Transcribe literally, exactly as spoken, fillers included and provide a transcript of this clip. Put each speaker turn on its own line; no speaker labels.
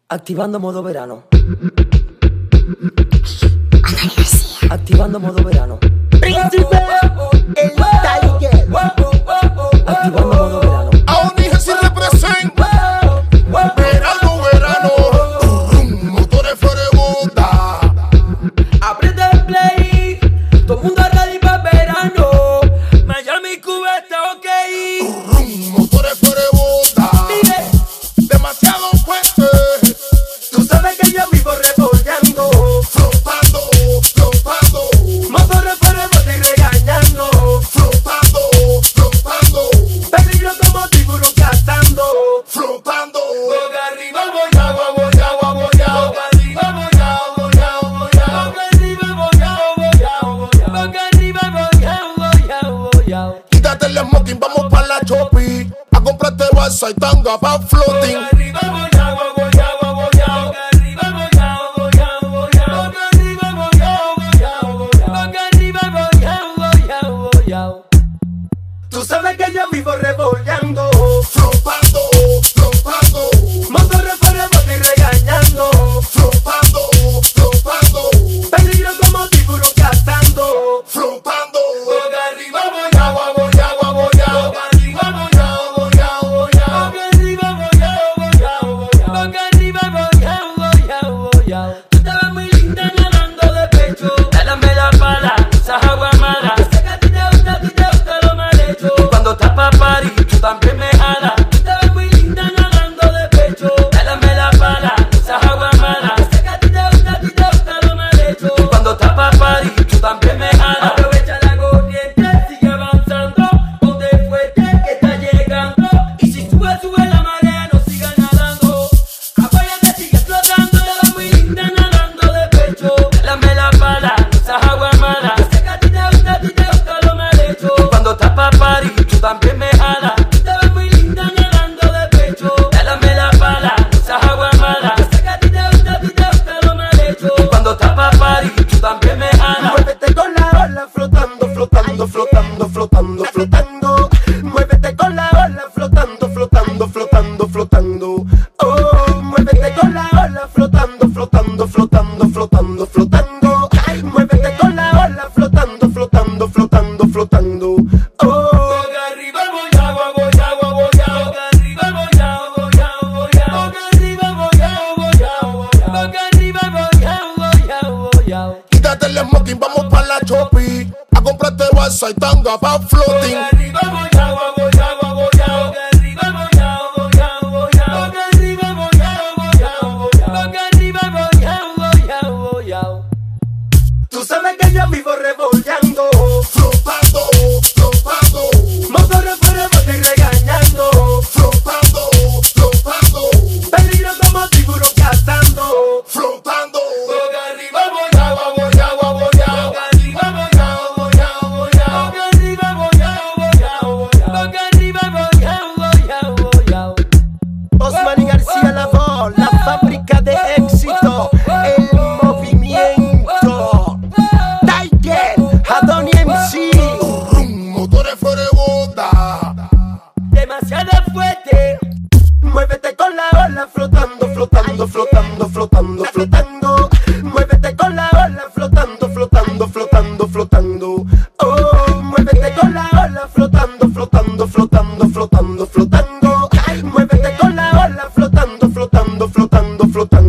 Activando modo verano. Activando modo verano.
Príncipe, el Tiger.
Activando modo verano.
Aún dije si representa. Verano, verano. Motores fuera de bota.
Aprieta el play. Todo el mundo ready para verano. Miami, Cuba está ok.
Motores fuera de bota.
Mire,
Demasiado fuerte.
tú sabes que yo vivo revolviendo.
Flotando, flotando.
Motores fuera de bote y regañando.
Flotando, flotando.
Peligro como tiburón cazando.
Flotando.
Boca arriba, voy agua, voy agua, voy agua. Boca arriba, voy agua, voy agua, voy agua. Boca arriba, voy agua, voy agua, voy agua. Boca arriba, voy agua, voy agua, voy agua.
Quítate el smoking, vamos pa' la chopi. A comprarte balsa y tanga pa' floating.
Boca arriba, voy agua, voy agua, voy agua. Boca arriba, voy agua, voy agua, voy agua. Boca arriba, voy agua, voy agua, voy agua. Boca arriba, voy agua, voy agua, voy agua. Tú sabes que yo vivo revolviendo.
Flotando, flotando.
Motores fuera de bote y regañando.
Flotando, flotando.
Peligro como tiburón cazando.
Flotando.
Boca arriba, voy agua, voy agua, voy agua. Boca arriba, voy agua, voy agua, voy agua. Boca arriba, voy agua, voy agua, voy agua. Boca arriba, voy agua, voy agua, voy agua. Tú te ves muy linda nadando de pecho. Dálame la pala, esa agua mala. Yo sé que a ti te gusta, a ti te gusta lo mal hecho. Y cuando estás pa' party, tú también me jalas. Tú te ves muy linda nadando de pecho. Dálame la pala, esa agua mala. Yo sé que a ti te gusta, a ti te gusta lo mal hecho. Y cuando estás pa' party, tú también me jalas. Aprovecha la corriente, sigue avanzando. Ponte fuerte que está llegando. Y si sube, sube la marea, no sigas nadando. Apóyate, sigue flotando. Te ves muy linda nadando de pecho. Dálame la pala, esa agua mala. Yo sé que a ti te gusta, a ti te gusta lo mal hecho. Y cuando estás pa' party, tú también me jalas. Tú te ves muy linda nadando de pecho. Dálame la pala, esa agua mala. Yo sé que a ti te gusta, a ti te gusta lo mal hecho. Y cuando estás pa' party, tú también me jalas.
Muévete con la ola flotando, flotando, flotando, flotando, flotando. Muévete con la ola flotando, flotando, flotando, flotando. Oh, muévete con la ola flotando, flotando, flotando, flotando, flotando. Muévete con la ola flotando, flotando, flotando, flotando. Oh,
Boca arriba, voy agua, voy agua, voy agua. Boca arriba, voy agua, voy agua, voy agua. Boca arriba, voy agua, voy agua, voy agua. Boca arriba, voy agua, voy agua, voy agua.
Quítate el smoking, vamos pa' la chopi. A comprarte balsa y tanga pa' floating.
Boca arriba, voy agua, voy agua, voy agua. Boca arriba, voy agua, voy agua, voy agua. Boca arriba, voy agua, voy agua, voy agua. Boca arriba, voy agua, voy agua, voy agua. Tú sabes que yo vivo revolviendo.
Flotando, flotando.
Motores fuera de bote y regañando.
Flotando, flotando.
Peligro como tiburón cazando.
Flotando.
Boca arriba, voy agua, voy agua, voy agua. Boca arriba, voy agua, voy agua, voy agua. Boca arriba, voy agua, voy agua, voy agua. Boca arriba, voy agua, voy agua, voy agua.
Osman y García la voz, la fábrica de éxito, el movimiento. Tiger, Adoni M C.
Motores fuera de bota.
Demasiado fuerte.
Muévete con la ola flotando, flotando, flotando, flotando, flotando. Muévete con la ola flotando, flotando, flotando, flotando. Oh, muévete con la ola flotando, flotando, flotando, flotando, flotando. Muévete con la ola flotando, flotando, flotando, flotando.